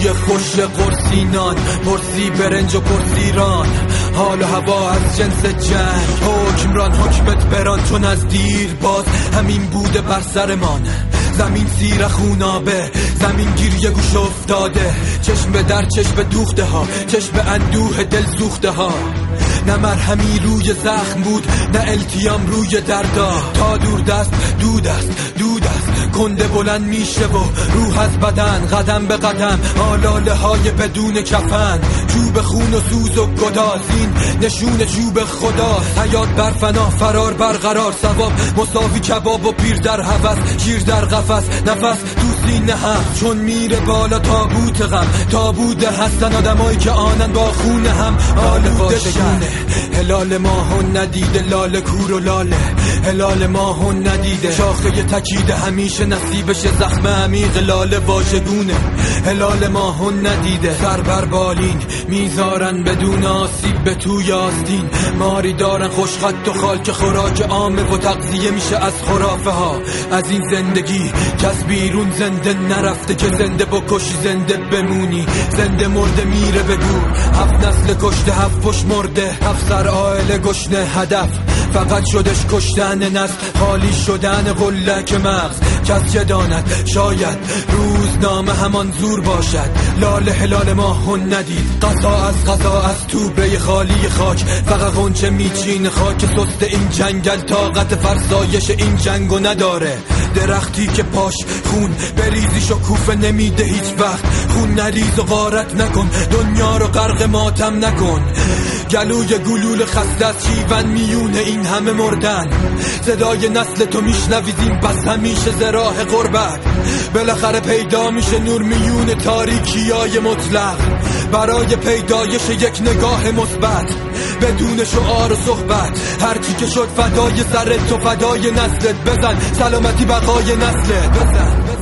بوی خوش قرصی نان، پرسی برنج و پرسی ران، حال و هوا از جنس جنگ. حکمران حکمت بران، چون از دیر باز همین بوده بر سرمان. زمین سیر خونابه، زمین گیریه گوش افتاده، چشم به در چشم دوخته ها، چشم به اندوه دل سوخته ها. نه مرهمی روی زخم بود، نه التیام روی دردا. تا دور دست دود است، دود است، کنده بلند میشه و روح از بدن. قدم به قدم آلاله های بدون کفن، چوب خون و سوز و گدازین نشون چوب خدا. حیات بر فنا، فرار برقرار، ثواب مساوی کباب و پیر در هوس، شیر در قفس، نفس تو سینه هم چون میره بالا. تابوت غم، تابوت هستن آدمایی که آنن با خون هم. آلوده شونه هلال ماهون ندیده، لاله کور و لاله هلال ماهون ندیده. شاخه تکیده همیشه نصیبش زخم عمیق، لاله واژگونه هلال ماهون ندیده. سر بر بالین میذارن بدون آسیب به توی آستین، ماری دارن خوشخط و خال که خوراک عامه و تغذیه میشه از خرافه ها. از این زندگی کس بیرون زنده نرفته که زنده بکشی زنده بمونی. زنده مرده میره بگو، 7 نسل کشته 7 پشت مرده، 7 سر عائله گشنه. هدف فقط شدش کشتن نسل، خالی شدن قلک مغز. کس چه داند شاید روزنامه همان زور باشد. لاله هلال ماهون ندید، قضا از قضا از توبه خالی خاک. فقط غنچه میچین خاک سست این جنگل، طاقت فرسایش این جنگو نداره. درختی که پاش خون بریزی شکوفه نمیده هیچ وقت. خون نریز و غارت نکن، دنیا رو غرق ماتم نکن. گلوی گلول خسته از شیون میونه این همه مردن. صدای نسل تو میشنویدیم بس همیشه زراح غربت. بالاخره پیدا میشه نور میون تاریکیای مطلق، برای پیدایش یک نگاه مثبت بدون شعار و صحبت. هرچی که شد فدای سرت و فدای نسلت. بزن سلامتی بقای نسلت، بزن.